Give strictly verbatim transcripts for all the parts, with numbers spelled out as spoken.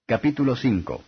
Capítulo cinco.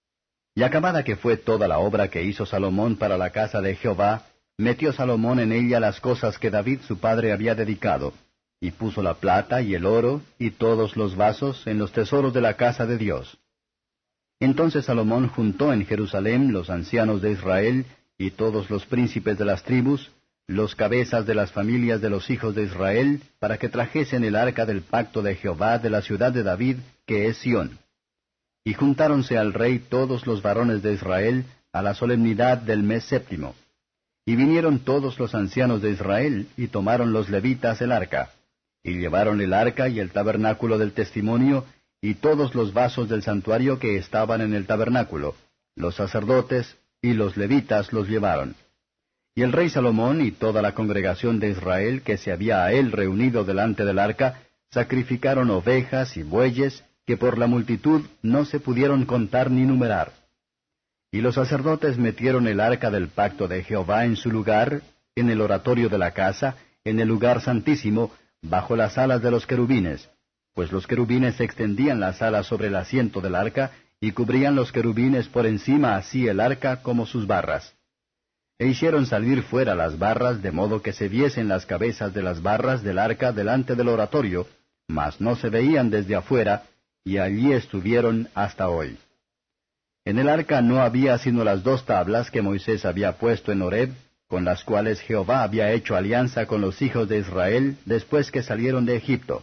Y acabada que fue toda la obra que hizo Salomón para la casa de Jehová, metió Salomón en ella las cosas que David su padre había dedicado, y puso la plata y el oro y todos los vasos en los tesoros de la casa de Dios. Entonces Salomón juntó en Jerusalén los ancianos de Israel y todos los príncipes de las tribus, los cabezas de las familias de los hijos de Israel, para que trajesen el arca del pacto de Jehová de la ciudad de David, que es Sión. Y juntáronse al rey todos los varones de Israel a la solemnidad del mes séptimo. Y vinieron todos los ancianos de Israel, y tomaron los levitas el arca, y llevaron el arca y el tabernáculo del testimonio, y todos los vasos del santuario que estaban en el tabernáculo, los sacerdotes y los levitas los llevaron. Y el rey Salomón y toda la congregación de Israel que se había a él reunido delante del arca, sacrificaron ovejas y bueyes, que por la multitud no se pudieron contar ni numerar. Y los sacerdotes metieron el arca del pacto de Jehová en su lugar, en el oratorio de la casa, en el lugar santísimo, bajo las alas de los querubines, pues los querubines extendían las alas sobre el asiento del arca, y cubrían los querubines por encima así el arca como sus barras. E hicieron salir fuera las barras, de modo que se viesen las cabezas de las barras del arca delante del oratorio, mas no se veían desde afuera, y allí estuvieron hasta hoy. En el arca no había sino las dos tablas que Moisés había puesto en Horeb, con las cuales Jehová había hecho alianza con los hijos de Israel después que salieron de Egipto.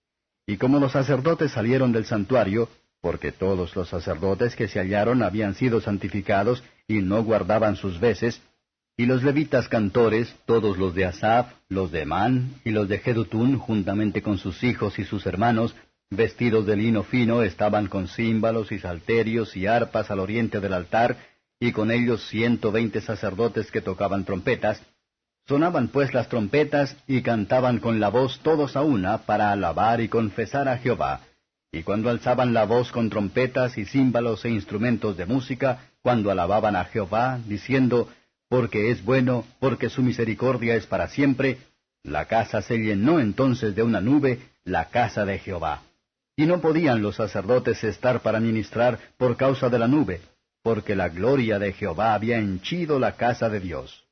Y como los sacerdotes salieron del santuario, porque todos los sacerdotes que se hallaron habían sido santificados y no guardaban sus veces, y los levitas cantores, todos los de Asaph, los de Emán y los de Jedutún, juntamente con sus hijos y sus hermanos, vestidos de lino fino, estaban con címbalos y salterios y arpas al oriente del altar, y con ellos ciento veinte sacerdotes que tocaban trompetas. Sonaban pues las trompetas, y cantaban con la voz todos a una, para alabar y confesar a Jehová. Y cuando alzaban la voz con trompetas y címbalos e instrumentos de música, cuando alababan a Jehová, diciendo, porque es bueno, porque su misericordia es para siempre, la casa se llenó entonces de una nube, la casa de Jehová. Y no podían los sacerdotes estar para ministrar por causa de la nube, porque la gloria de Jehová había henchido la casa de Dios.